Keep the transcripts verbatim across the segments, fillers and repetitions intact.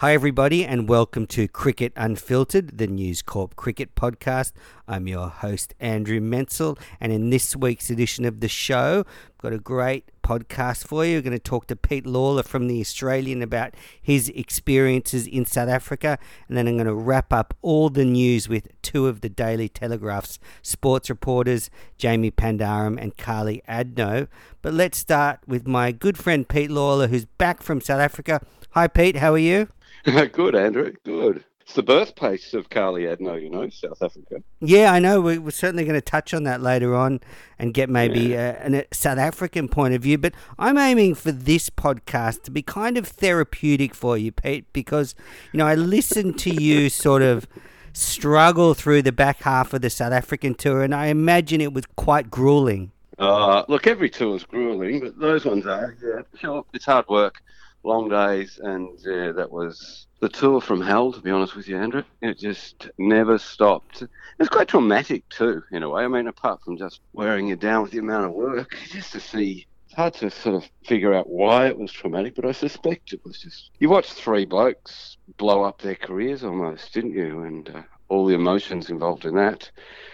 Hi everybody and welcome to Cricket Unfiltered, the News Corp cricket podcast. I'm your host Andrew Menzel, and in this week's edition of the show, I've got a great podcast for you. We're going to talk to Pete Lalor from The Australian about his experiences in South Africa, and then I'm going to wrap up all the news with two of the Daily Telegraph's sports reporters, Jamie Pandaram and Carly Adno. But let's start with my good friend Pete Lalor, who's back from South Africa. Hi Pete, how are you? Good, Andrew. Good. It's the birthplace of Carly Adno, you know, South Africa. Yeah, I know. We- We're certainly going to touch on that later on and get maybe Yeah. uh, a South African point of view. But I'm aiming for this podcast to be kind of therapeutic for you, Pete, because, you know, I listened to you sort of struggle through the back half of the South African tour, and I imagine it was quite grueling. Uh, look, every tour's grueling, but those ones are, yeah, sure. It's hard work, long days, and yeah, that was the tour from hell, to be honest with you, Andrew. It just never stopped. It was quite traumatic, too, in a way. I mean, apart from just wearing you down with the amount of work, just to see, it's hard to sort of figure out why it was traumatic, but I suspect it was just, you watched three blokes blow up their careers almost, didn't you? And uh, all the emotions involved in that.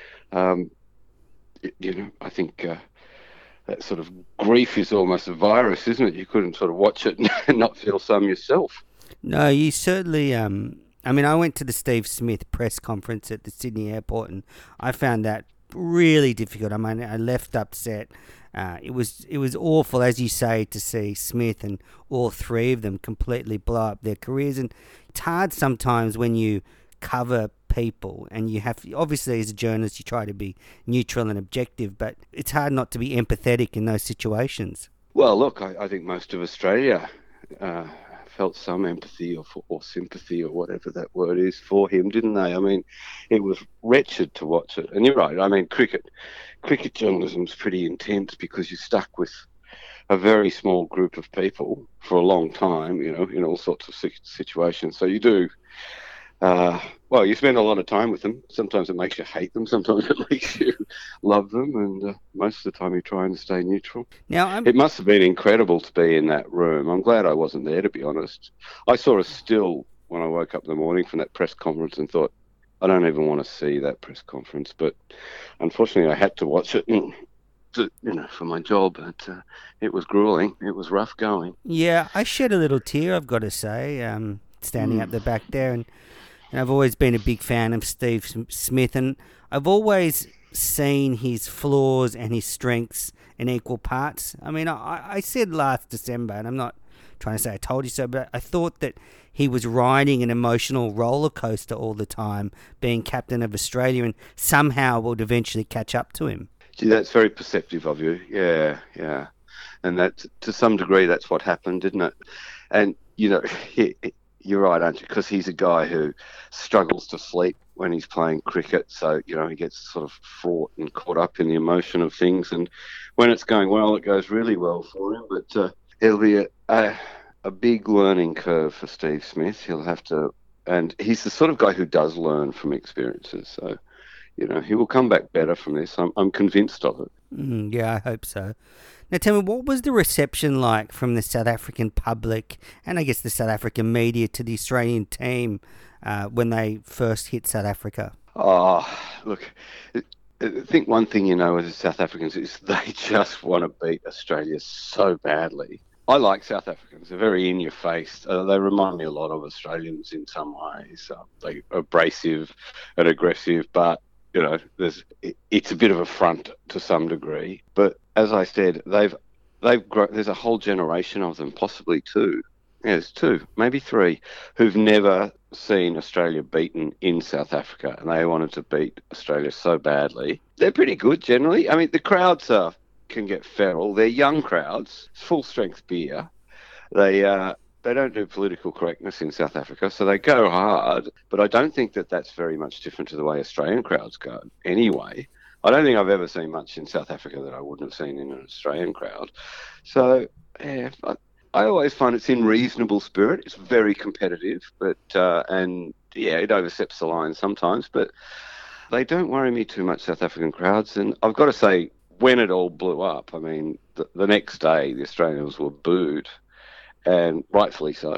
Um, it, you know, I think uh, that sort of grief is almost a virus, isn't it? You couldn't sort of watch it and not feel some yourself. No, you certainly. Um, I mean, I went to the Steve Smith press conference at the Sydney airport, and I found that really difficult. I mean, I left upset. Uh, it was it was awful, as you say, to see Smith and all three of them completely blow up their careers. And it's hard sometimes when you cover people, and you have, obviously as a journalist you try to be neutral and objective, but it's hard not to be empathetic in those situations. Well, look, I, I think most of Australia uh, felt some empathy or, or sympathy or whatever that word is for him, didn't they? I mean, it was wretched to watch it. And you're right. I mean, cricket, cricket journalism's pretty intense because you're stuck with a very small group of people for a long time, you know, in all sorts of situations. So you do. Uh, well, you spend a lot of time with them. Sometimes it makes you hate them. Sometimes it makes you love them. And uh, most of the time you try and stay neutral. Now, I'm... It must have been incredible to be in that room. I'm glad I wasn't there, to be honest. I saw a still when I woke up in the morning from that press conference and thought, I don't even want to see that press conference. But unfortunately, I had to watch it, and, to, you know, for my job. But uh, it was grueling. It was rough going. Yeah, I shed a little tear, I've got to say, um, standing Mm. up the back there. And And I've always been a big fan of Steve Smith, and I've always seen his flaws and his strengths in equal parts. I mean, I, I said last December, and I'm not trying to say I told you so, but I thought that he was riding an emotional roller coaster all the time, being captain of Australia, and somehow would eventually catch up to him. Gee, that's very perceptive of you. Yeah, yeah. And that, to some degree, that's what happened, didn't it? And, you know, he, you're right, aren't you? Because he's a guy who struggles to sleep when he's playing cricket. So, you know, he gets sort of fraught and caught up in the emotion of things. And when it's going well, it goes really well for him. But uh, it'll be a, a, a big learning curve for Steve Smith. He'll have to, and he's the sort of guy who does learn from experiences. So, you know, he will come back better from this. I'm, I'm convinced of it. Mm, yeah, I hope so. Now, tell me, what was the reception like from the South African public and I guess the South African media to the Australian team uh, when they first hit South Africa? Oh, look, I think one thing you know as South Africans is they just want to beat Australia so badly. I like South Africans. They're very in-your-face. Uh, they remind me a lot of Australians in some ways. Uh, they're abrasive and aggressive, but you know, there's it, it's a bit of a front to some degree. But as I said, they've they've grown, there's a whole generation of them, possibly two, yes, two, maybe three, who've never seen Australia beaten in South Africa, and they wanted to beat Australia so badly. They're pretty good generally. I mean, the crowds are can get feral. They're young crowds, full strength beer. They uh, They don't do political correctness in South Africa, so they go hard. But I don't think that that's very much different to the way Australian crowds go anyway. I don't think I've ever seen much in South Africa that I wouldn't have seen in an Australian crowd. So, yeah, I, I always find it's in reasonable spirit. It's very competitive, but uh, and, yeah, it oversteps the line sometimes. But they don't worry me too much, South African crowds. And I've got to say, when it all blew up, I mean, the, the next day the Australians were booed, and rightfully so.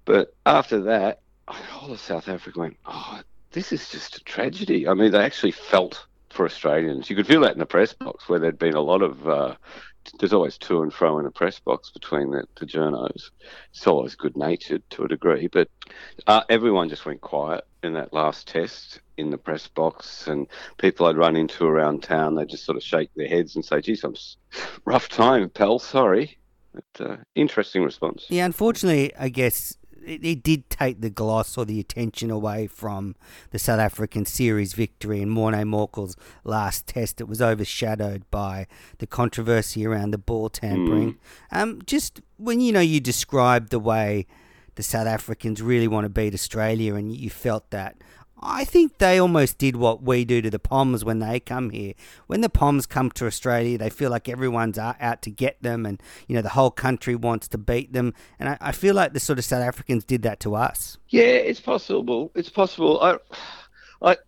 But after that, all of South Africa went, oh, this is just a tragedy. I mean, they actually felt for Australians. You could feel that in the press box where there'd been a lot of, uh, there's always to and fro in the press box between the, the journos. It's always good-natured to a degree, but uh, everyone just went quiet in that last test in the press box, and people I'd run into around town, they'd just sort of shake their heads and say, geez, I'm rough time, pal, sorry. But, uh, interesting response. Yeah, unfortunately, I guess it, it did take the gloss or the attention away from the South African series victory in Morné Morkel's last test. It was overshadowed by the controversy around the ball tampering. Mm. Um, just when, you know, you described the way the South Africans really want to beat Australia and you felt that, I think they almost did what we do to the Poms when they come here. When the Poms come to Australia, they feel like everyone's out to get them and, you know, the whole country wants to beat them. And I, I feel like the sort of South Africans did that to us. Yeah, it's possible. It's possible. I, I,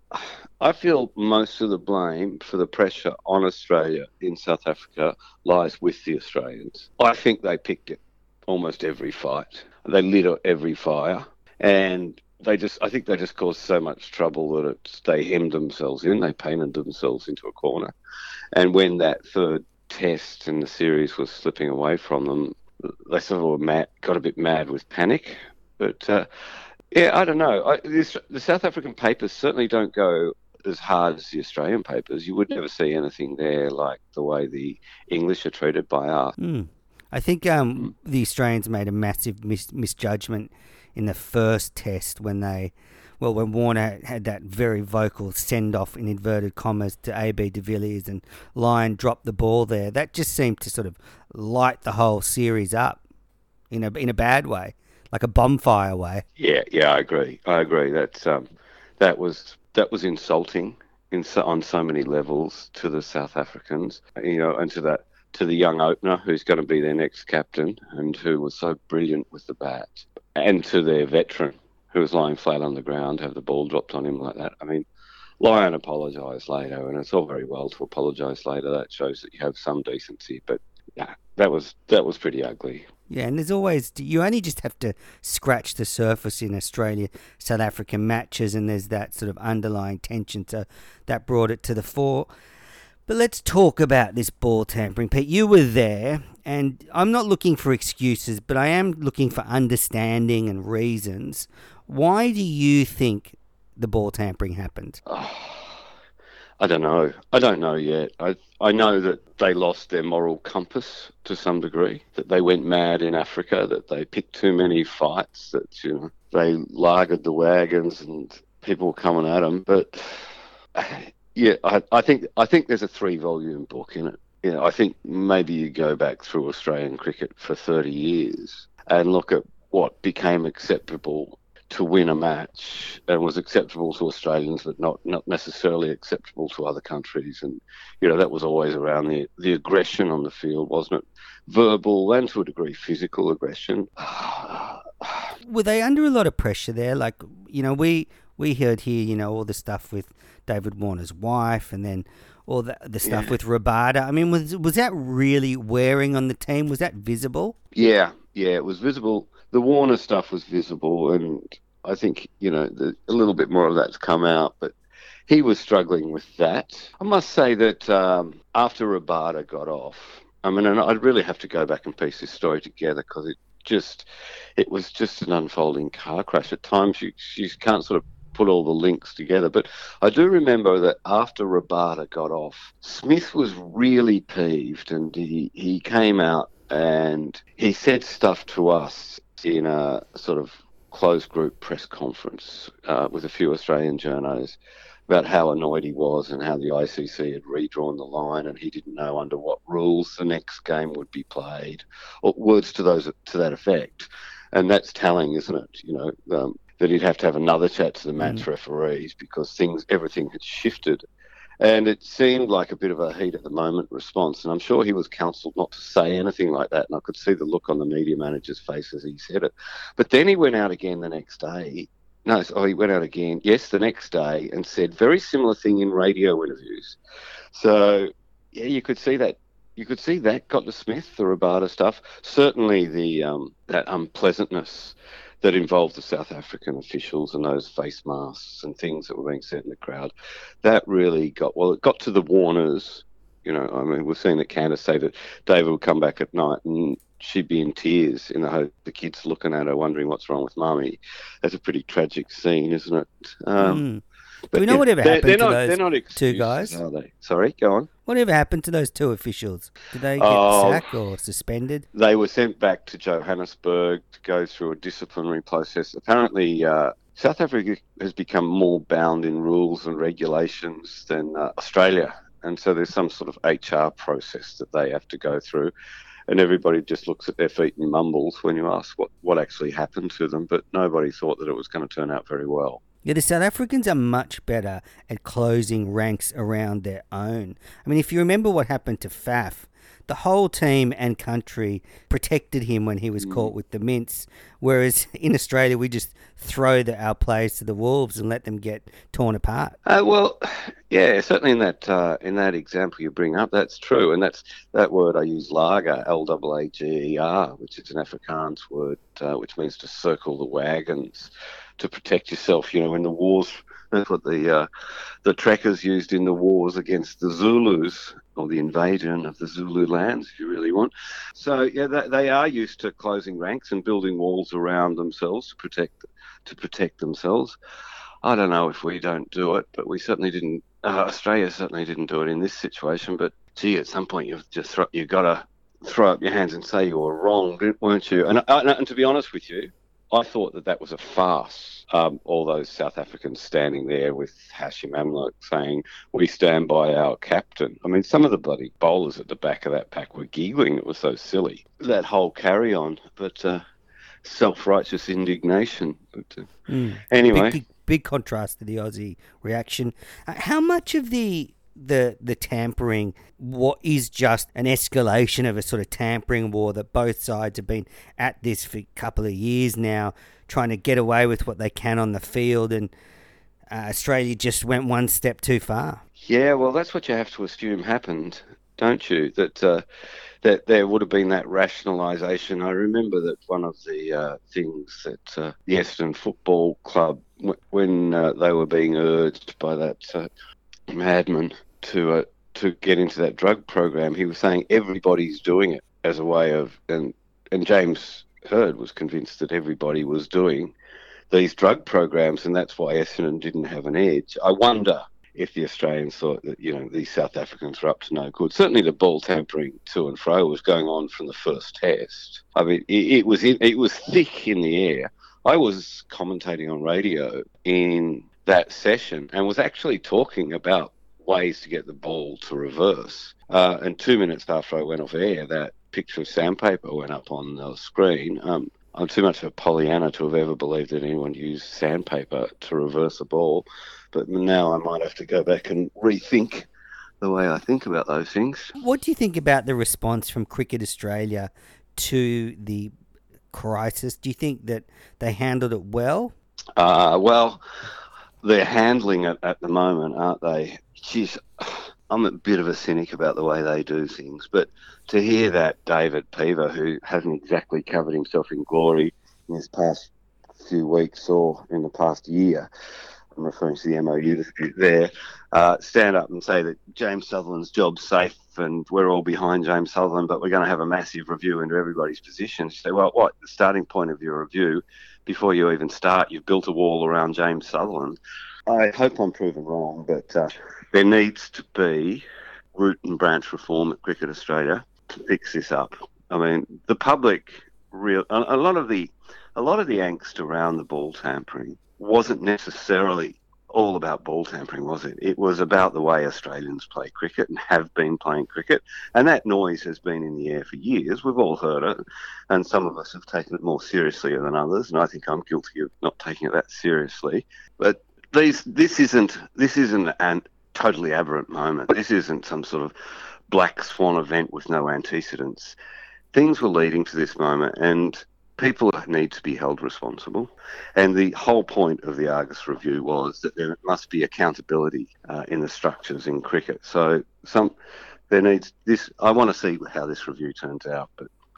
I feel most of the blame for the pressure on Australia in South Africa lies with the Australians. I think they picked it almost every fight. They lit every fire. And They just, I think they just caused so much trouble that it, they hemmed themselves in. They painted themselves into a corner. And when that third test in the series was slipping away from them, they sort of were mad, got a bit mad with panic. But, uh, yeah, I don't know. I, this, the South African papers certainly don't go as hard as the Australian papers. You would never see anything there like the way the English are treated by us. Mm. I think um, mm. the Australians made a massive mis- misjudgment in the first test when they, well, when Warner had that very vocal send-off in inverted commas to A B de Villiers and Lyon dropped the ball there. That just seemed to sort of light the whole series up in a in a bad way, like a bonfire way. Yeah, yeah, I agree. I agree. That's um, that was that was insulting in so, on so many levels to the South Africans, you know, and to that to the young opener who's going to be their next captain and who was so brilliant with the bat. And to their veteran, who was lying flat on the ground, have the ball dropped on him like that. I mean, Lyon apologised later, and it's all very well to apologise later. That shows that you have some decency. But yeah, that was that was pretty ugly. Yeah, and there's always, you only just have to scratch the surface in Australia-South African matches, and there's that sort of underlying tension. So that brought it to the fore. But let's talk about this ball tampering. Pete, you were there, and I'm not looking for excuses, but I am looking for understanding and reasons. Why do you think the ball tampering happened? Oh, I don't know. I don't know yet. I I know that they lost their moral compass to some degree, that they went mad in Africa, that they picked too many fights, that, you know, they lagered the wagons and people were coming at them. But yeah, I, I think I think there's a three-volume book in it. You know, I think maybe you go back through Australian cricket for thirty years and look at what became acceptable to win a match and was acceptable to Australians, but not, not necessarily acceptable to other countries. And, you know, that was always around the, the aggression on the field, wasn't it? Verbal and, to a degree, physical aggression. Were they under a lot of pressure there? Like, you know, we, we heard here, you know, all the stuff with David Warner's wife and then all the, the stuff yeah. with Rabada. I mean, was was that really wearing on the team? Was that visible? Yeah, yeah, it was visible. The Warner stuff was visible, and I think, you know, the, a little bit more of that's come out, but he was struggling with that. I must say that um, after Rabada got off, I mean, and I'd really have to go back and piece this story together because it just, it was just an unfolding car crash. At times you, you can't sort of put all the links together. But I do remember that after Rabada got off, Smith was really peeved, and he, he came out and he said stuff to us in a sort of closed group press conference uh, with a few Australian journos about how annoyed he was and how the I C C had redrawn the line and he didn't know under what rules the next game would be played, or words to those to that effect. And that's telling, isn't it? You know, um, that he'd have to have another chat to the match mm. referees because things, everything had shifted. And it seemed like a bit of a heat at the moment response. And I'm sure he was counselled not to say anything like that. And I could see the look on the media manager's face as he said it. But then he went out again the next day. No, oh, he went out again, yes, the next day, and said very similar thing in radio interviews. So, yeah, you could see that. You could see that got to Smith, the Rabada stuff. Certainly the um, that unpleasantness that involved the South African officials and those face masks and things that were being said in the crowd. That really got, well, it got to the Warners. You know, I mean, we've seen that Candace say that David would come back at night and she'd be in tears in the hope the kids looking at her, wondering what's wrong with Mummy. That's a pretty tragic scene, isn't it? Um, mm. But Do we know yeah, whatever they're, happened they're to not, those they're not two excuses, guys? are they? Sorry, go on. Whatever happened to those two officials? Did they get Oh, sacked or suspended? They were sent back to Johannesburg to go through a disciplinary process. Apparently, uh, South Africa has become more bound in rules and regulations than uh, Australia. And so there's some sort of H R process that they have to go through. And everybody just looks at their feet and mumbles when you ask what, what actually happened to them. But nobody thought that it was going to turn out very well. Yeah, the South Africans are much better at closing ranks around their own. I mean, if you remember what happened to Faf, the whole team and country protected him when he was mm. caught with the mints, whereas in Australia we just throw the, our players to the wolves and let them get torn apart. Uh, well, yeah, certainly in that uh, in that example you bring up, that's true, and that's that word I use, lager, L A A G E R, which is an Afrikaans word, uh, which means to circle the wagons, to protect yourself. You know, in the wars, that's what the uh, the trekkers used in the wars against the Zulus, or the invasion of the Zulu lands, if you really want. So, yeah, they, they are used to closing ranks and building walls around themselves to protect to protect themselves. I don't know if we don't do it, but we certainly didn't. Uh, Australia certainly didn't do it in this situation. But gee, at some point you've just throw, you've got to throw up your hands and say you were wrong, weren't you? And, and, and to be honest with you, I thought that that was a farce. Um, all those South Africans standing there with Hashim Amla saying, "We stand by our captain." I mean, some of the bloody bowlers at the back of that pack were giggling. It was so silly, that whole carry-on. But uh, self-righteous indignation. But uh, mm. anyway, big, big, big contrast to the Aussie reaction. Uh, how much of the the the tampering what is just an escalation of a sort of tampering war that both sides have been at this for a couple of years now, trying to get away with what they can on the field, and uh, Australia just went one step too far? Yeah, well, that's what you have to assume happened, don't you? That uh, that there would have been that rationalisation. I remember that one of the uh, things that uh, the Essendon Football Club, w- when uh, they were being urged by that uh, madman to uh, to get into that drug program, he was saying everybody's doing it as a way of, and and James Hird was convinced that everybody was doing these drug programs, and that's why Essendon didn't have an edge. I wonder if the Australians thought that, you know, these South Africans were up to no good. Certainly the ball tampering to and fro was going on from the first test. I mean, it, it was in, it was thick in the air. I was commentating on radio in that session and was actually talking about ways to get the ball to reverse. Uh, and two minutes after I went off air, that picture of sandpaper went up on the screen. Um, I'm too much of a Pollyanna to have ever believed that anyone used sandpaper to reverse a ball. But now I might have to go back and rethink the way I think about those things. What do you think about the response from Cricket Australia to the crisis? Do you think that they handled it well? Uh, well, they're handling it at the moment, aren't they? Geez, I'm a bit of a cynic about the way they do things, but to hear that David Peever, who hasn't exactly covered himself in glory in his past few weeks or in the past year, I'm referring to the M O U dispute there, uh, stand up and say that James Sutherland's job's safe and we're all behind James Sutherland, but we're going to have a massive review into everybody's positions. You say, well, what, the starting point of your review, before you even start, you've built a wall around James Sutherland. I hope I'm proven wrong, but uh, there needs to be root and branch reform at Cricket Australia to fix this up. I mean, the public, real a, a lot of the, a lot of the angst around the ball tampering wasn't necessarily all about ball tampering, was it? It was about the way Australians play cricket and have been playing cricket. And that noise has been in the air for years. We've all heard it. And some of us have taken it more seriously than others. And I think I'm guilty of not taking it that seriously. But these, this isn't, this isn't an totally aberrant moment. This isn't some sort of black swan event with no antecedents. Things were leading to this moment, and people need to be held responsible. And the whole point of the Argus review was that there must be accountability uh, in the structures in cricket. So some there needs this. I want to see how this review turns out, but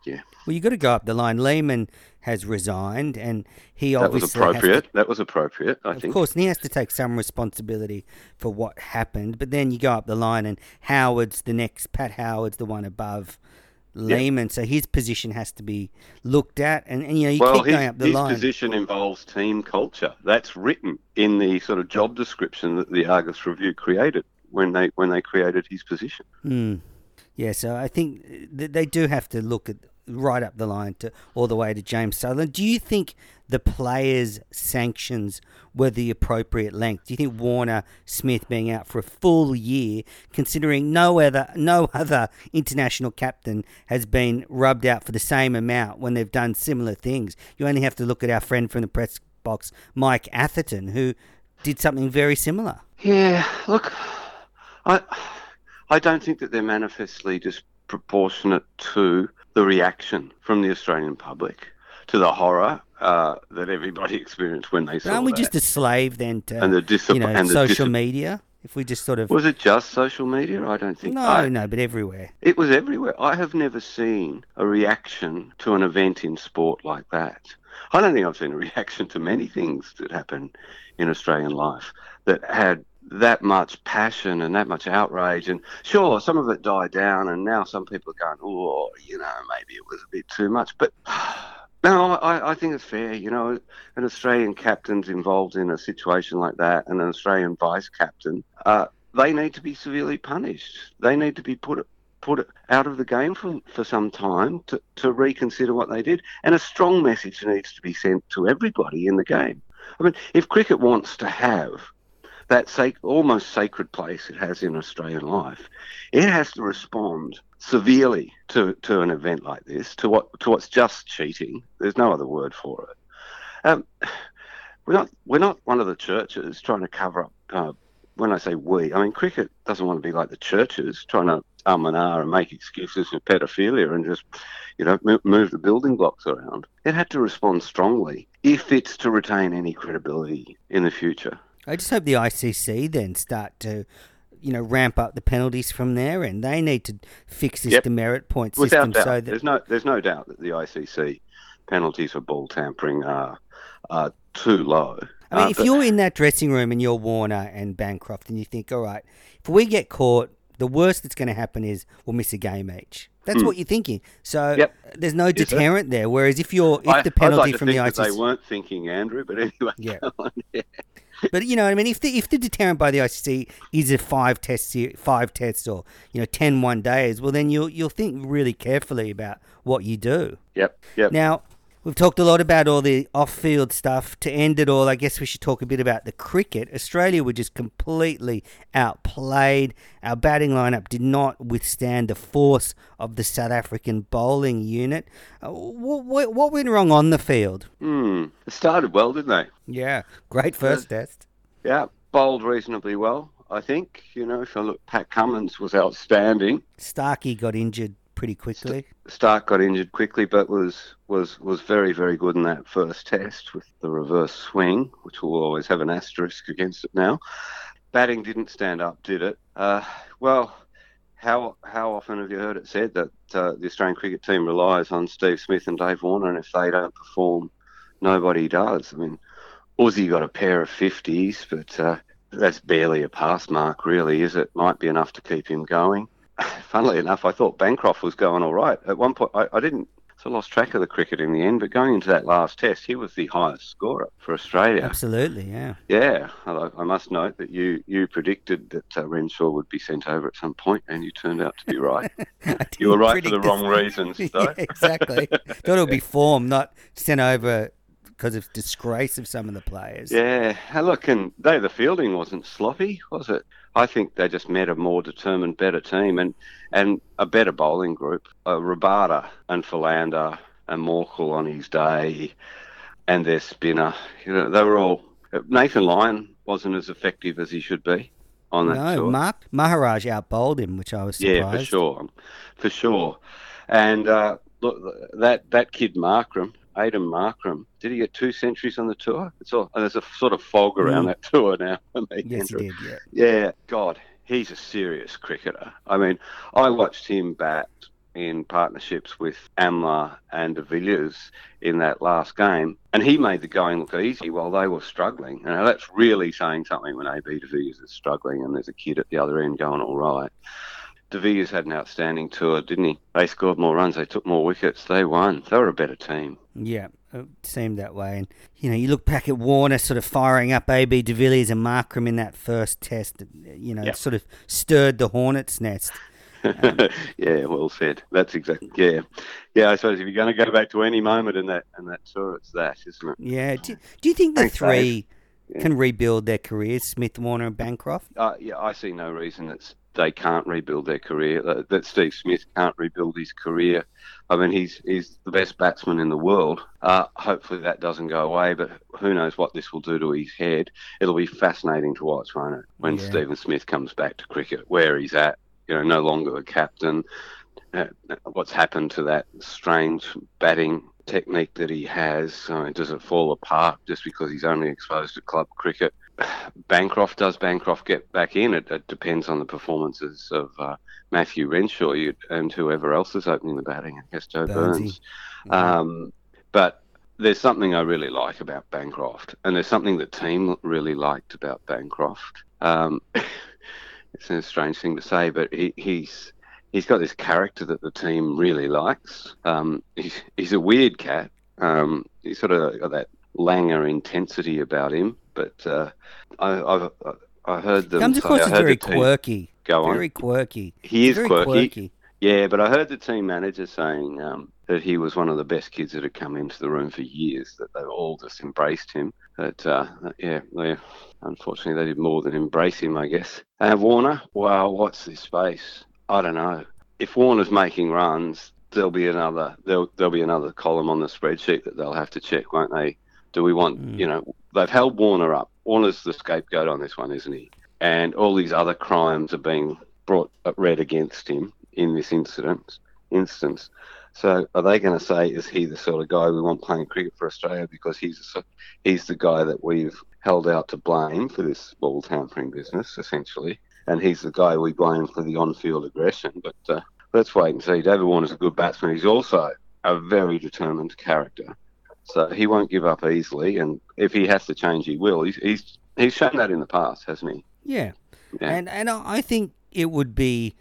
yeah. Well, you've got to go up the line. Lehman has resigned, and he That was obviously has appropriate. to, That was appropriate, I of think. course, and he has to take some responsibility for what happened. But then you go up the line, and Howard's the next. Pat Howard's the one above Lehman, so his position has to be looked at, and, and you know you Well, keep his, going up the his line. position involves team culture. That's written in the sort of job description that the Argus Review created when they when they created his position. Mm. Yeah, so I think th- they do have to look at right up the line to all the way to James Sutherland. Do you think the players' sanctions were the appropriate length? Do you think Warner Smith being out for a full year, considering no other no other international captain has been rubbed out for the same amount when they've done similar things? You only have to look at our friend from the press box, Mike Atherton, who did something very similar. Yeah, look, I I don't think that they're manifestly disproportionate to the reaction from the Australian public to the horror uh, that everybody experienced when they But saw aren't we that. just a slave then to and the dis- you know and the social dis- media? If we just sort of Was it just social media? I don't think. no, I, no, but everywhere. It was everywhere. I have never seen a reaction to an event in sport like that. I don't think I've seen a reaction to many things that happen in Australian life that had that much passion and that much outrage. And sure, some of it died down, and now some people are going, oh, you know, maybe it was a bit too much. But no, I, I think it's fair. You know, an Australian captain's involved in a situation like that, and an Australian vice captain, uh, they need to be severely punished. They need to be put put out of the game for, for some time to, to reconsider what they did. And a strong message needs to be sent to everybody in the game. I mean, if cricket wants to have that sac- almost sacred place it has in Australian life, it has to respond severely to, to an event like this, to what to what's just cheating. There's no other word for it. Um, we're not we're not one of the churches trying to cover up. Uh, when I say we, I mean cricket doesn't want to be like the churches trying to um and ah and make excuses for pedophilia and just, you know, move, move the building blocks around. It had to respond strongly if it's to retain any credibility in the future. I just hope the I C C then start to, you know, ramp up the penalties from there, and they need to fix this Yep. demerit point Without system doubt, so that there's no there's no doubt that the I C C penalties for ball tampering are are too low. I mean, Uh, if but- you're in that dressing room and you're Warner and Bancroft and you think, all right, if we get caught, the worst that's going to happen is we'll miss a game each. That's Hmm. what you're thinking. So Yep. there's no Yes, sir. deterrent there. Whereas if you're if I, the I'd penalty like to from think the I that C C, they weren't thinking, Andrew, but anyway. Yeah. go on, yeah. but you know, what I mean, if the if the deterrent by the I C C is a five test se- five tests or you know ten one days, well then you'll you'll think really carefully about what you do. Yep, yep. Now, we've talked a lot about all the off-field stuff. To end it all, I guess we should talk a bit about the cricket. Australia were just completely outplayed. Our batting lineup did not withstand the force of the South African bowling unit. Uh, what, what, what went wrong on the field? Hmm. It started well, didn't they? Yeah, great first test. Yeah, bowled reasonably well, I think. You know, if I look, Pat Cummins was outstanding. Starkey got injured pretty quickly. Stark got injured quickly, but was was was very, very good in that first test with the reverse swing, which will always have an asterisk against it now. Batting didn't stand up, did it? Uh, well, how how often have you heard it said that uh, the Australian cricket team relies on Steve Smith and Dave Warner, and if they don't perform, nobody does? I mean, Aussie got a pair of fifties, but uh, that's barely a pass mark, really, is it? Might be enough to keep him going. Funnily enough, I thought Bancroft was going all right. At one point, I, I didn't, so I lost track of the cricket in the end, but going into that last test, he was the highest scorer for Australia. Absolutely, yeah. Yeah, I, I must note that you, you predicted that uh, Renshaw would be sent over at some point, and you turned out to be right. You were right for the wrong reasons, though. Yeah, exactly. Thought it would be form, not sent over because of disgrace of some of the players. Yeah, and look, and they, the fielding wasn't sloppy, was it? I think they just met a more determined, better team and, and a better bowling group. Uh, Rabada and Philander and Morkel on his day and their spinner. You know, they were all... Nathan Lyon wasn't as effective as he should be on that No, tour. Mark Maharaj outbowled him, which I was surprised. Yeah, for sure, for sure. And uh, look, that that kid Markram, Aidan Markram, did he get two centuries on the tour? It's all there's a sort of fog around Mm. that tour now. For me, Yes, he Andrew. did, yeah. Yeah, God, he's a serious cricketer. I mean, I watched him bat in partnerships with Amla and de Villiers in that last game, and he made the going look easy while they were struggling. Now, that's really saying something when A B de Villiers is struggling and there's a kid at the other end going all right. De Villiers had an outstanding tour, didn't he? They scored more runs, they took more wickets, they won. They were a better team. Yeah, it seemed that way. And, you know, you look back at Warner sort of firing up A B de Villiers and Markram in that first test, you know, Yep. it sort of stirred the hornet's nest. Um, yeah, well said. That's exactly, yeah. Yeah, I suppose if you're going to go back to any moment in that in that tour, it's that, isn't it? yeah. Do, do you think the Thanks, three Yeah. can rebuild their careers, Smith, Warner and Bancroft? Uh, yeah, I see no reason that they can't rebuild their career, that, that Steve Smith can't rebuild his career. I mean, he's he's the best batsman in the world. Uh, hopefully that doesn't go away, but who knows what this will do to his head. It'll be fascinating to watch, won't it, when Yeah. Stephen Smith comes back to cricket, where he's at, you know, no longer the captain. Uh, what's happened to that strange batting technique that he has? I mean, does it fall apart just because he's only exposed to club cricket? Bancroft, does Bancroft get back in? It, it depends on the performances of uh, Matthew Renshaw you, and whoever else is opening the batting. I guess Joe Burnsy. Burns. Yeah. Um, but there's something I really like about Bancroft, and there's something the team really liked about Bancroft. Um, it's a strange thing to say, but he, he's he's got this character that the team really likes. Um, he's, he's a weird cat. Um, he's sort of got that Langer intensity about him, but uh, I, I've I heard them Comes say, across I as heard very the team quirky. go on. Very quirky. He is Very quirky. quirky. Yeah, but I heard the team manager saying um, that he was one of the best kids that had come into the room for years, that they all just embraced him. But, uh, yeah, they, unfortunately, they did more than embrace him, I guess. And Warner, wow, what's this space? I don't know. If Warner's making runs, there'll be another there'll, there'll be another column on the spreadsheet that they'll have to check, won't they? Do we want, Mm. you know, they've held Warner up. Warner's the scapegoat on this one, isn't he? And all these other crimes are being brought read against him in this incident instance. So are they going to say, is he the sort of guy we want playing cricket for Australia because he's a, he's the guy that we've held out to blame for this ball tampering business, essentially, and he's the guy we blame for the on-field aggression? But uh, let's wait and see. David Warner's a good batsman. He's also a very determined character, so he won't give up easily, and if he has to change, he will. He's he's, he's shown that in the past, hasn't he? Yeah. Yeah. And and I think it would be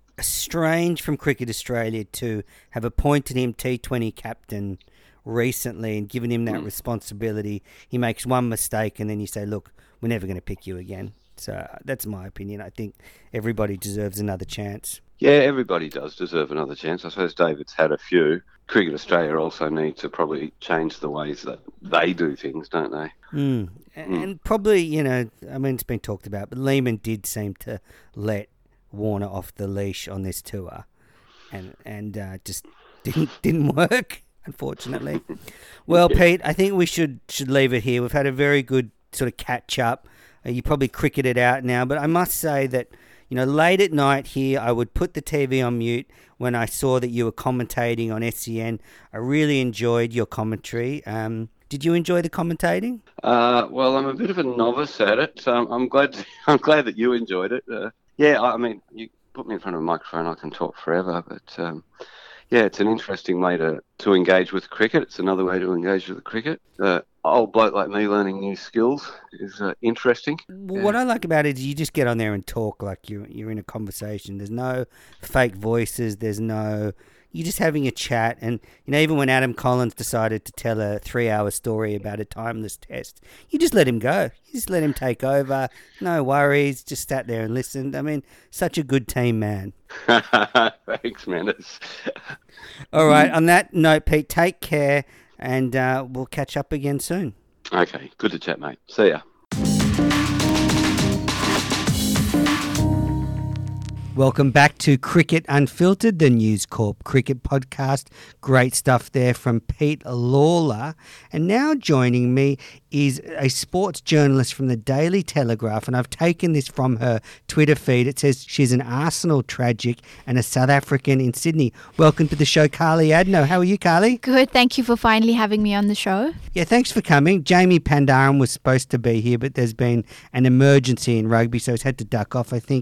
strange from Cricket Australia to have appointed him T twenty captain recently and given him that Mm. responsibility. He makes one mistake and then you say, look, we're never going to pick you again. So that's my opinion. I think everybody deserves another chance. Yeah, everybody does deserve another chance. I suppose David's had a few. Cricket Australia also need to probably change the ways that they do things, don't they? Mm. Mm. And probably, you know, I mean, it's been talked about, but Lehman did seem to let Warner off the leash on this tour, and and uh, just didn't didn't work, unfortunately. Well, Pete, I think we should should leave it here. We've had a very good sort of catch up. Uh, you probably cricketed out now, but I must say that, you know, late at night here, I would put the T V on mute when I saw that you were commentating on S E N. I really enjoyed your commentary. Um, did you enjoy the commentating? Uh, well, I'm a bit of a novice at it. So I'm, I'm glad. I'm glad that you enjoyed it. Uh, yeah, I mean, you put me in front of a microphone, I can talk forever. But um, yeah, it's an interesting way to, to engage with cricket. It's another way to engage with the cricket. Uh, old bloke like me learning new skills is uh, interesting. Well, what I like about it is you just get on there and talk like you're you're in a conversation. There's no fake voices. There's no. You're just having a chat. And, you know, even when Adam Collins decided to tell a three-hour story about a timeless test, you just let him go. You just let him take over. No worries. Just sat there and listened. I mean, such a good team, man. Thanks, Mendes. All right. On that note, Pete, take care, and uh, we'll catch up again soon. Okay, good to chat, mate. See ya. Welcome back to Cricket Unfiltered, the News Corp cricket podcast. Great stuff there from Pete Lawler. And now joining me is a sports journalist from the Daily Telegraph, and I've taken this from her Twitter feed. It says she's an Arsenal tragic and a South African in Sydney. Welcome to the show, Carly Adno. How are you, Carly? Good. Thank you for finally having me on the show. Yeah, thanks for coming. Jamie Pandaran was supposed to be here, but there's been an emergency in rugby, so he's had to duck off. I think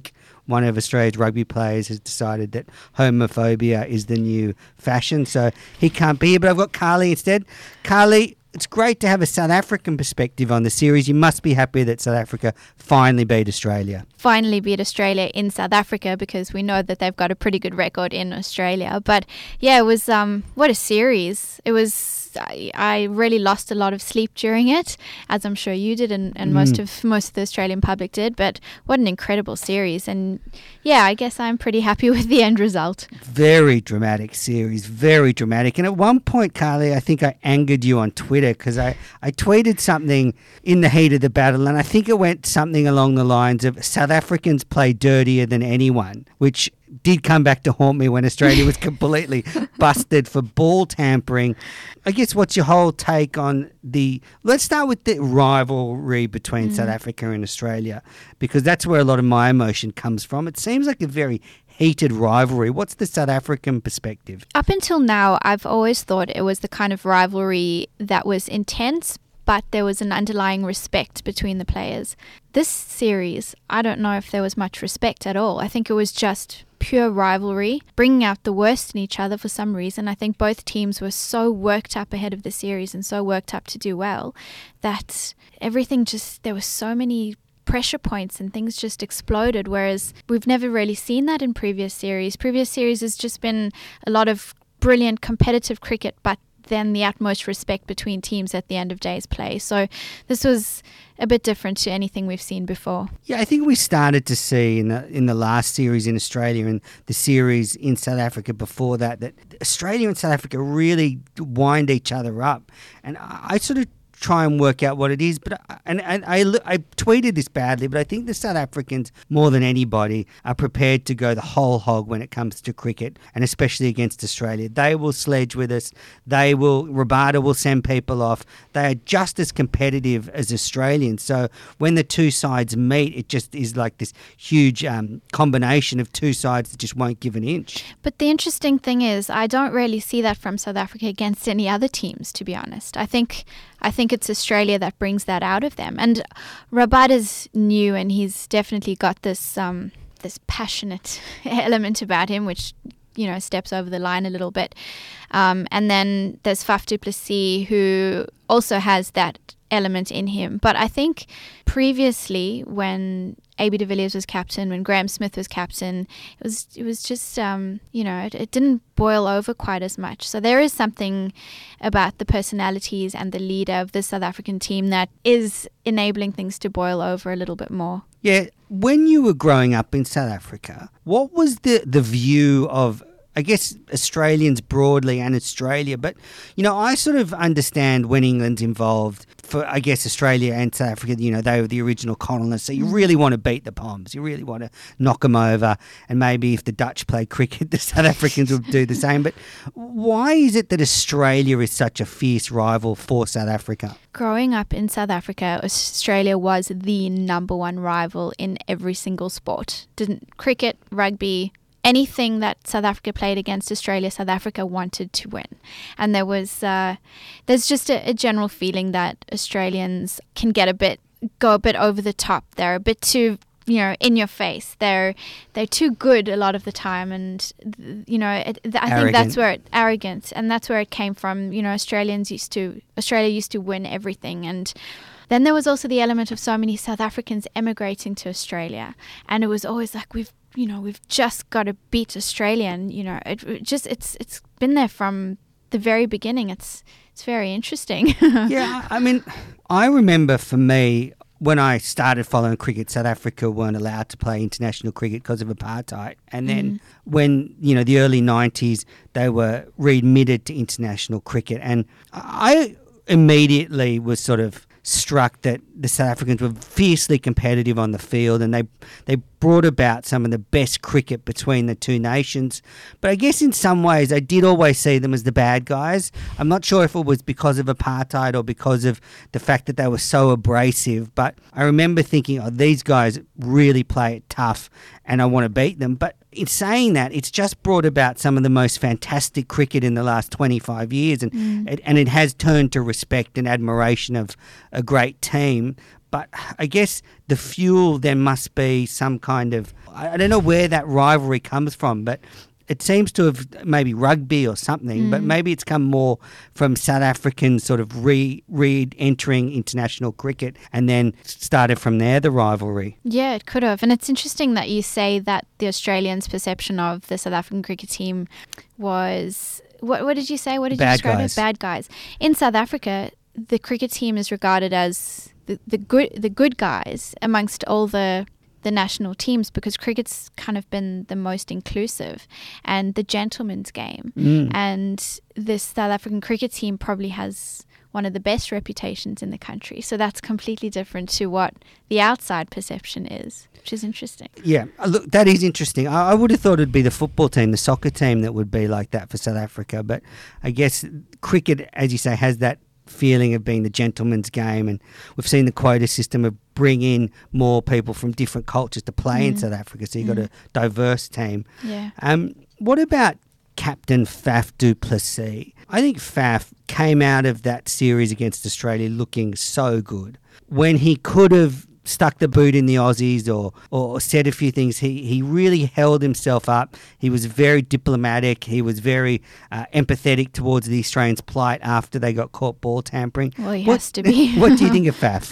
one of Australia's rugby players has decided that homophobia is the new fashion, so he can't be here. But I've got Carly instead. Carly, it's great to have a South African perspective on the series. You must be happy that South Africa finally beat Australia. Finally beat Australia in South Africa, because we know that they've got a pretty good record in Australia. But yeah, it was um what a series. It was I, I really lost a lot of sleep during it, as I'm sure you did, and, and mm. most of most of the Australian public did. But what an incredible series. And yeah, I guess I'm pretty happy with the end result. Very dramatic series, very dramatic. And at one point, Carly, I think I angered you on Twitter because I, I tweeted something in the heat of the battle, and I think it went something along the lines of South Africans play dirtier than anyone, which did come back to haunt me when Australia was completely busted for ball tampering. I guess what's your whole take on the... Let's start with the rivalry between mm. South Africa and Australia, because that's where a lot of my emotion comes from. It seems like a very heated rivalry. What's the South African perspective? Up until now, I've always thought it was the kind of rivalry that was intense, but there was an underlying respect between the players. This series, I don't know if there was much respect at all. I think it was just pure rivalry, bringing out the worst in each other for some reason. I think both teams were so worked up ahead of the series and so worked up to do well that everything just, there were so many pressure points and things just exploded, whereas we've never really seen that in previous series. Previous series has just been a lot of brilliant competitive cricket, but then the utmost respect between teams at the end of day's play. So this was a bit different to anything we've seen before. Yeah, I think we started to see in the in the last series in Australia and the series in South Africa before that, that Australia and South Africa really wind each other up. And I sort of try and work out what it is, but I, and, and I, I tweeted this badly, but I think the South Africans, more than anybody, are prepared to go the whole hog when it comes to cricket, and especially against Australia. They will sledge with us. They will, Rabada will send people off. They are just as competitive as Australians. So when the two sides meet, it just is like this huge um, combination of two sides that just won't give an inch. But the interesting thing is, I don't really see that from South Africa against any other teams, to be honest. I think I think it's Australia that brings that out of them. And Rabada's new, and he's definitely got this um, this passionate element about him, which, you know, steps over the line a little bit. Um, and then there's Faf du Plessis, who also has that element in him. But I think previously, when A B de Villiers was captain, when Graham Smith was captain, it was it was just, um, you know, it, it didn't boil over quite as much. So there is something about the personalities and the leader of the South African team that is enabling things to boil over a little bit more. Yeah, when you were growing up in South Africa, what was the, the view of, I guess, Australians broadly and Australia? But, you know, I sort of understand when England's involved, for, I guess, Australia and South Africa, you know, they were the original colonists. So you really want to beat the Poms. You really want to knock them over. And maybe if the Dutch played cricket, the South Africans would do the same. But why is it that Australia is such a fierce rival for South Africa? Growing up in South Africa, Australia was the number one rival in every single sport. Didn't cricket, rugby, anything that South Africa played against Australia, South Africa wanted to win. And there was, uh, there's just a, a general feeling that Australians can get a bit, go a bit over the top. They're a bit too, you know, in your face. They're, they're too good a lot of the time. And, you know, it, th- I think that's where it, arrogant, and that's where it came from. You know, Australians used to, Australia used to win everything. And then there was also the element of so many South Africans emigrating to Australia. And it was always like, we've, you know, we've just got to beat Australia. And, you know, it, it just, it's it's been there from the very beginning. It's it's very interesting. Yeah, I mean, I remember for me, when I started following cricket, South Africa weren't allowed to play international cricket because of apartheid. And then mm. when, you know, the early nineties, they were readmitted to international cricket. And I immediately was sort of struck that the South Africans were fiercely competitive on the field, and they they brought about some of the best cricket between the two nations. But I guess in some ways I did always see them as the bad guys. I'm not sure if it was because of apartheid or because of the fact that they were so abrasive, but I remember thinking, oh, these guys really play it tough and I want to beat them. But in saying that, it's just brought about some of the most fantastic cricket in the last twenty-five years, and mm. it, and it has turned to respect and admiration of a great team. But I guess the fuel then must be some kind of, I don't know where that rivalry comes from, but it seems to have maybe rugby or something, mm. but maybe it's come more from South Africans sort of re, re-entering international cricket and then started from there, the rivalry. Yeah, it could have. And it's interesting that you say that the Australians' perception of the South African cricket team was, what, what did you say? What did Bad you describe guys. it? Bad guys. In South Africa, the cricket team is regarded as the, the good the good guys amongst all the the national teams, because cricket's kind of been the most inclusive and the gentleman's game. Mm. And this South African cricket team probably has one of the best reputations in the country. So that's completely different to what the outside perception is, which is interesting. Yeah, look, that is interesting. I, I would have thought it'd be the football team, the soccer team that would be like that for South Africa. But I guess cricket, as you say, has that feeling of being the gentleman's game, and we've seen the quota system of bring in more people from different cultures to play mm. in South Africa, so you've mm. got a diverse team. Yeah. Um, what about Captain Faf du Plessis? I think Faf came out of that series against Australia looking so good. When he could have stuck the boot in the Aussies or, or said a few things, he, he really held himself up. He was very diplomatic. He was very uh, empathetic towards the Australians' plight after they got caught ball tampering. Well, he what, has to be. What do you think of Faf?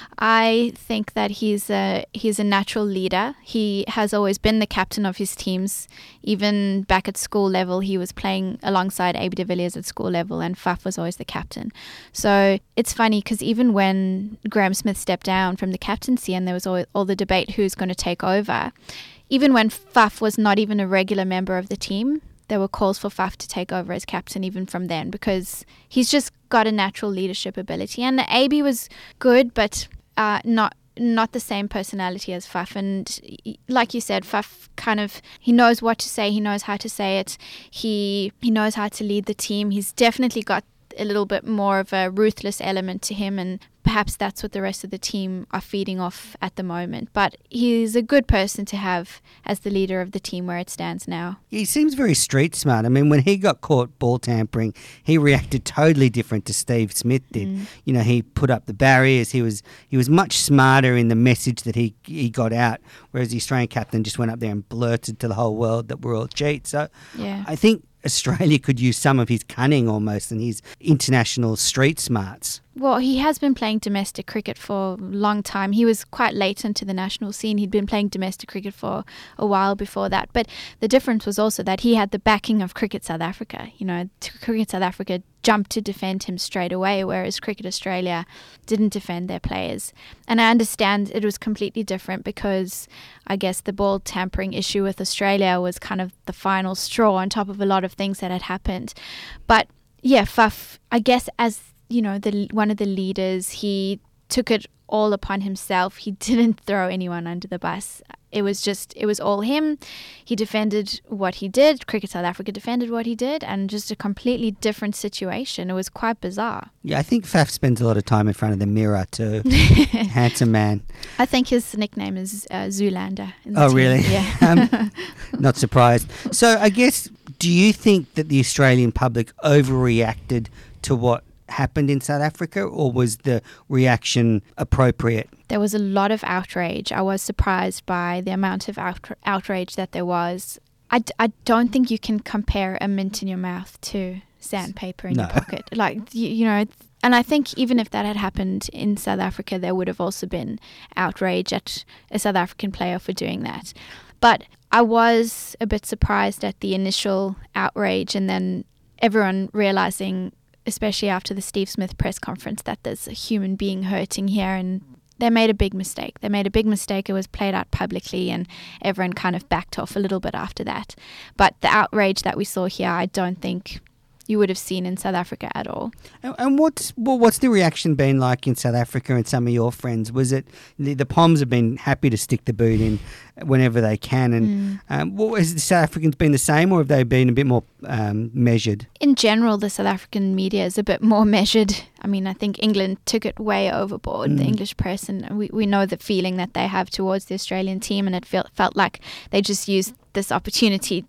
I think that he's a he's a natural leader. He has always been the captain of his teams. Even back at school level, he was playing alongside A B de Villiers at school level, and Faf was always the captain. So it's funny because even when Graham Smith stepped down from the captaincy and there was all, all the debate who's going to take over, even when Faf was not even a regular member of the team, there were calls for Faf to take over as captain even from then, because he's just got a natural leadership ability. And A B was good, but Uh, not not the same personality as Faf. And like you said, Faf kind of, he knows what to say, he knows how to say it, he he knows how to lead the team. He's definitely got a little bit more of a ruthless element to him, and perhaps that's what the rest of the team are feeding off at the moment. But he's a good person to have as the leader of the team where it stands now. He seems very street smart. I mean, when he got caught ball tampering, he reacted totally different to Steve Smith did. Mm. You know, he put up the barriers. He was he was much smarter in the message that he, he got out, whereas the Australian captain just went up there and blurted to the whole world that we're all cheats. So yeah. I think Australia could use some of his cunning almost and his international street smarts. Well, he has been playing domestic cricket for a long time. He was quite late into the national scene. He'd been playing domestic cricket for a while before that. But the difference was also that he had the backing of Cricket South Africa. You know, Cricket South Africa jumped to defend him straight away, whereas Cricket Australia didn't defend their players. And I understand it was completely different because I guess the ball tampering issue with Australia was kind of the final straw on top of a lot of things that had happened. But yeah, Faf, I guess as you know, the one of the leaders, he took it all upon himself. He didn't throw anyone under the bus. It was just, it was all him. He defended what he did. Cricket South Africa defended what he did, and just a completely different situation. It was quite bizarre. Yeah, I think Faf spends a lot of time in front of the mirror too. Handsome man. I think his nickname is uh, Zoolander. In the oh, team. really? Yeah. um, not surprised. So I guess, do you think that the Australian public overreacted to what happened in South Africa, or was the reaction appropriate? There was a lot of outrage. I was surprised by the amount of out- outrage that there was. I, d- I don't think you can compare a mint in your mouth to sandpaper in no. your pocket. Like, you, you know, and I think even if that had happened in South Africa, there would have also been outrage at a South African player for doing that. But I was a bit surprised at the initial outrage, and then everyone realizing, especially after the Steve Smith press conference, that there's a human being hurting here, and they made a big mistake. They made a big mistake. It was played out publicly, and everyone kind of backed off a little bit after that. But the outrage that we saw here, I don't think you would have seen in South Africa at all. And, and what's well, what's the reaction been like in South Africa and some of your friends? Was it the, the Poms have been happy to stick the boot in whenever they can, and mm. um, well, has the South Africans been the same, or have they been a bit more um, measured? In general, the South African media is a bit more measured. I mean, I think England took it way overboard, mm. the English press, and we, we know the feeling that they have towards the Australian team, and it felt felt like they just used this opportunity to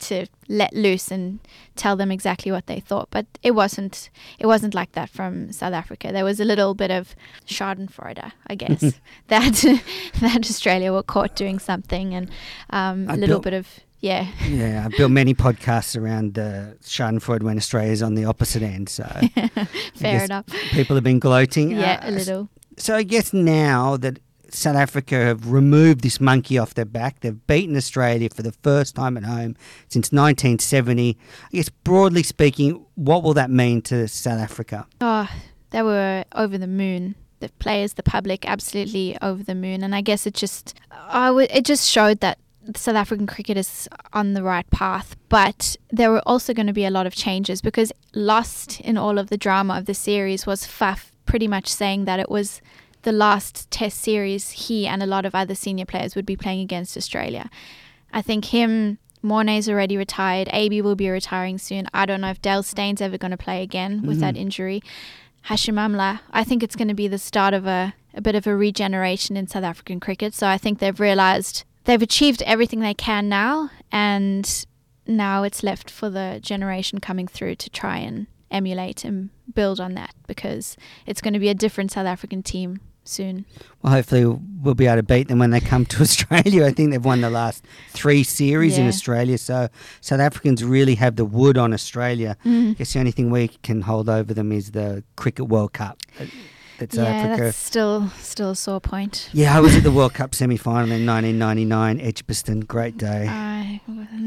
let loose and tell them exactly what they thought. But it wasn't it wasn't like that from South Africa. There was a little bit of schadenfreude, I guess, that that Australia were caught doing something, and um, a little built, bit of, yeah. Yeah, I've built many podcasts around uh, schadenfreude when Australia's on the opposite end. So Fair enough. People have been gloating. Yeah, uh, a little. So I guess now that South Africa have removed this monkey off their back, they've beaten Australia for the first time at home since nineteen seventy. I guess broadly speaking, what will that mean to South Africa? Oh, they were over the moon. The players, the public, absolutely over the moon. And I guess it just, I w- it just showed that South African cricket is on the right path. But there were also going to be a lot of changes, because lost in all of the drama of the series was Faf pretty much saying that it was the last test series he and a lot of other senior players would be playing against Australia. I think him, Mornay's already retired. A B will be retiring soon. I don't know if Dale Stein's ever going to play again with mm-hmm. that injury. Hashim Amla, I think it's going to be the start of a, a bit of a regeneration in South African cricket. So I think they've realised they've achieved everything they can now, and now it's left for the generation coming through to try and emulate and build on that, because it's going to be a different South African team soon. Well, hopefully we'll be able to beat them when they come to Australia. I think they've won the last three series yeah. in Australia, so South Africans really have the wood on Australia. Mm. I guess the only thing we can hold over them is the Cricket World Cup. That's yeah, Africa. that's still still a sore point. Yeah, I was at the World Cup semi-final in nineteen ninety-nine, Edgbaston. Great day. I,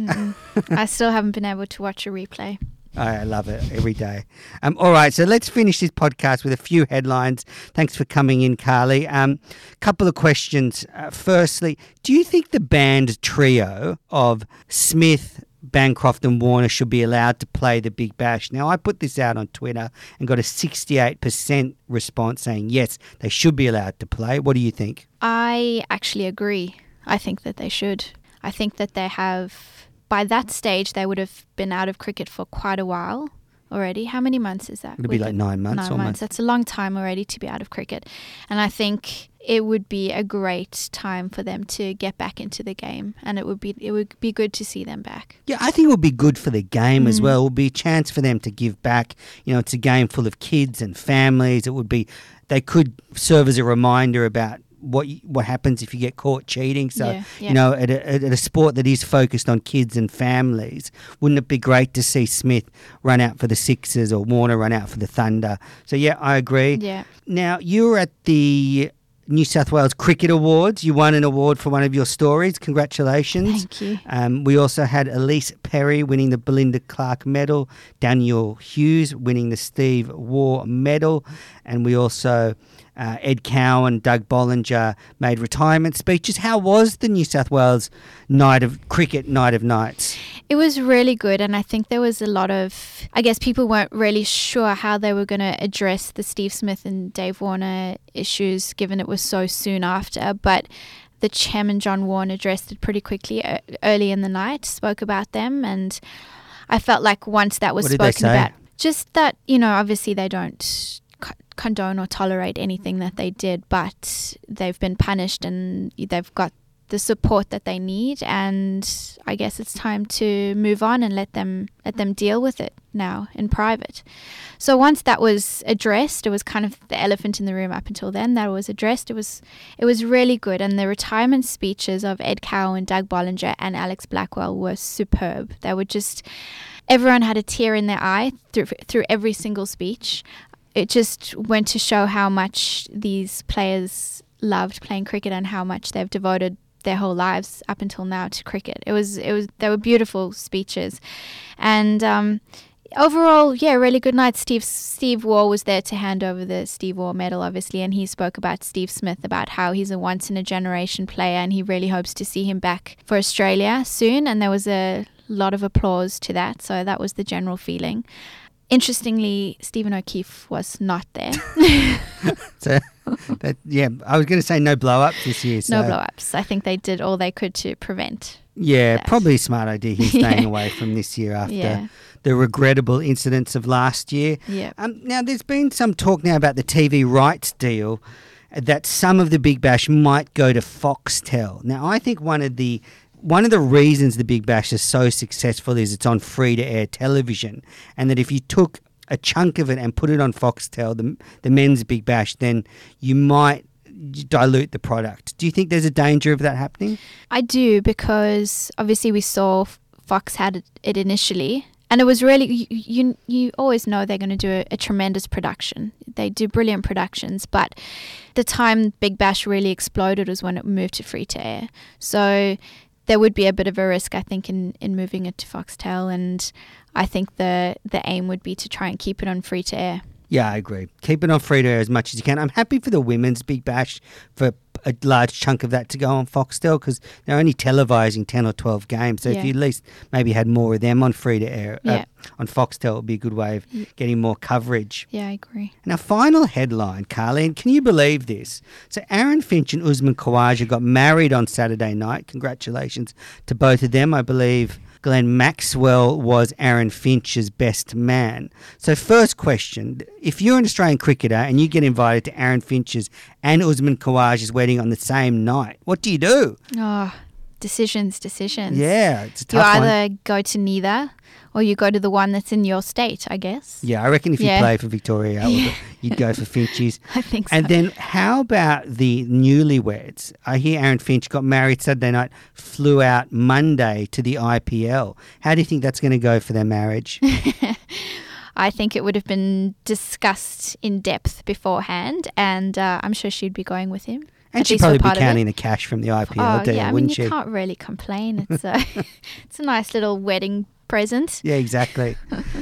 I still haven't been able to watch a replay. I love it every day. Um, all right, so let's finish this podcast with a few headlines. Thanks for coming in, Carly. A um, couple of questions. Uh, firstly, do you think the banned trio of Smith, Bancroft and Warner should be allowed to play the Big Bash? Now, I put this out on Twitter and got a sixty-eight percent response saying, yes, they should be allowed to play. What do you think? I actually agree. I think that they should. I think that they have... By that stage, they would have been out of cricket for quite a while already. How many months is that? It'll be like nine months. Nine almost. months. That's a long time already to be out of cricket. And I think it would be a great time for them to get back into the game, and it would be it would be good to see them back. Yeah, I think it would be good for the game mm. as well. It would be a chance for them to give back. You know, it's a game full of kids and families. It would be, they could serve as a reminder about what what happens if you get caught cheating. So, yeah, yeah. you know, at a, at a sport that is focused on kids and families, wouldn't it be great to see Smith run out for the Sixers or Warner run out for the Thunder? So, yeah, I agree. Yeah. Now, you were at the New South Wales Cricket Awards. You won an award for one of your stories. Congratulations. Thank you. Um, we also had Elise Perry winning the Belinda Clark Medal, Daniel Hughes winning the Steve Waugh Medal, and we also... Uh, Ed Cowan and Doug Bollinger made retirement speeches. How was the New South Wales night of cricket, night of nights? It was really good, and I think there was a lot of, I guess people weren't really sure how they were going to address the Steve Smith and Dave Warner issues, given it was so soon after, but the chairman, John Warne, addressed it pretty quickly uh, early in the night, spoke about them, and I felt like once that was what did they spoken say? about, just that, you know, obviously they don't condone or tolerate anything that they did, but they've been punished and they've got the support that they need, and I guess it's time to move on and let them let them deal with it now in private. So once that was addressed, it was kind of the elephant in the room. Up until then, that was addressed. It was it was really good, and the retirement speeches of Ed Cowan, Doug Bollinger and Alex Blackwell were superb. They were just, everyone had a tear in their eye through through every single speech. It just went to show how much these players loved playing cricket and how much they've devoted their whole lives up until now to cricket. It was, it was, they were beautiful speeches, and um, overall, yeah, really good night. Steve Steve Waugh was there to hand over the Steve Waugh Medal, obviously, and he spoke about Steve Smith, about how he's a once in a generation player, and he really hopes to see him back for Australia soon. And there was a lot of applause to that, so that was the general feeling. Interestingly, Stephen O'Keefe was not there. so, that, yeah, I was going to say no blow-ups this year. So. No blow-ups. I think they did all they could to prevent Yeah, that. Probably a smart idea he's staying yeah. away from this year after yeah. the regrettable incidents of last year. Yeah. Um, now, there's been some talk now about the T V rights deal, that some of the Big Bash might go to Foxtel. Now, I think one of the one of the reasons the Big Bash is so successful is it's on free-to-air television, and that if you took a chunk of it and put it on Foxtel, the, the men's Big Bash, then you might dilute the product. Do you think there's a danger of that happening? I do, because obviously we saw Fox had it initially, and it was really, you you, you always know they're going to do a, a tremendous production. They do brilliant productions, but the time Big Bash really exploded was when it moved to free-to-air. So there would be a bit of a risk, I think, in, in moving it to Foxtel, and I think the the aim would be to try and keep it on free-to-air. Yeah, I agree. Keep it on free-to-air as much as you can. I'm happy for the women's Big Bash for a large chunk of that to go on Foxtel, because they're only televising ten or twelve games. So Yeah. if you at least maybe had more of them on free-to-air, Yeah. uh, on Foxtel, it would be a good way of getting more coverage. Yeah, I agree. Now, final headline, Carleen. Can you believe this? So Aaron Finch and Usman Khawaja got married on Saturday night. Congratulations to both of them. I believe Glenn Maxwell was Aaron Finch's best man. So first question, if you're an Australian cricketer and you get invited to Aaron Finch's and Usman Khawaja's wedding on the same night, what do you do? Oh, decisions, decisions. Yeah, it's a You tough one. either go to neither, or you go to the one that's in your state, I guess. Yeah, I reckon if you Yeah. play for Victoria, Yeah. you'd go for Finch's. I think so. And then how about the newlyweds? I hear Aaron Finch got married Saturday night, flew out Monday to the I P L. How do you think that's going to go for their marriage? I think it would have been discussed in depth beforehand, and uh, I'm sure she'd be going with him. And At she'd least for probably part be of it. counting the cash from the I P L Oh, deal, yeah, I mean, wouldn't you she? can't really complain. It's a, it's a nice little wedding present. Yeah, exactly.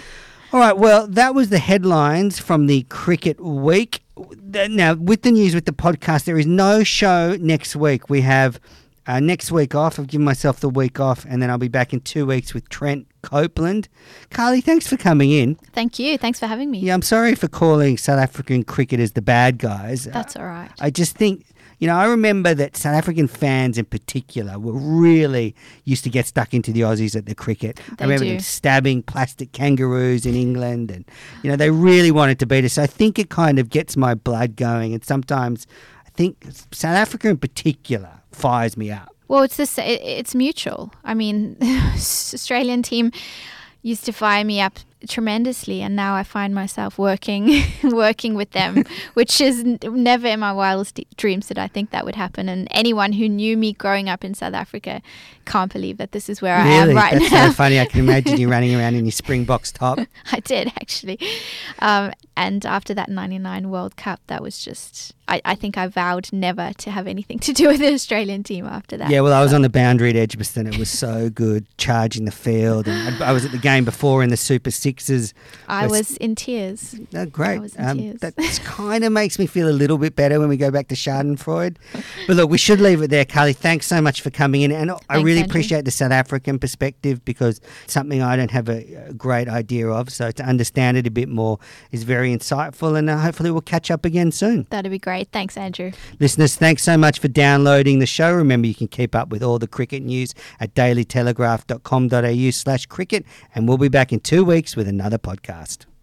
All right, well, that was the headlines from the cricket week. Th- Now, with the news, with the podcast, there is no show next week. We have uh, next week off. I've given myself the week off, and then I'll be back in two weeks with Trent Copeland. Carly, thanks for coming in. Thank you. Thanks for having me. Yeah, I'm sorry for calling South African cricketers the bad guys. That's all right. I just think, you know, I remember that South African fans in particular were really used to get stuck into the Aussies at the cricket. They I remember do. them stabbing plastic kangaroos in England, and, you know, they really wanted to beat us. So I think it kind of gets my blood going, and sometimes I think South Africa in particular fires me up. Well, it's this. It, it's mutual. I mean, Australian team used to fire me up tremendously, and now I find myself working working with them, which is n- never in my wildest d- dreams did I think that would happen. And anyone who knew me growing up in South Africa can't believe that this is where I am Really? right That's now. so funny. I can imagine you running around in your Springboks top. I did actually. Um, and after that ninety-nine World Cup, that was just, I, I think I vowed never to have anything to do with the Australian team after that. Yeah, well, I was on the boundary at Edgbaston. It was so good, charging the field. And I, I was at the game before in the Super Sixes. I was- was in tears. Oh, great. I was in tears. That kind of makes me feel a little bit better when we go back to Schadenfreude. But look, we should leave it there, Carly. Thanks so much for coming in. And I Thanks, really Andrew. appreciate the South African perspective, because it's something I don't have a, a great idea of. So to understand it a bit more is very insightful. And uh, hopefully we'll catch up again soon. That'd be great. Thanks, Andrew. Listeners, thanks so much for downloading the show. Remember, you can keep up with all the cricket news at dailytelegraph dot com dot a u slash cricket. And we'll be back in two weeks with another podcast.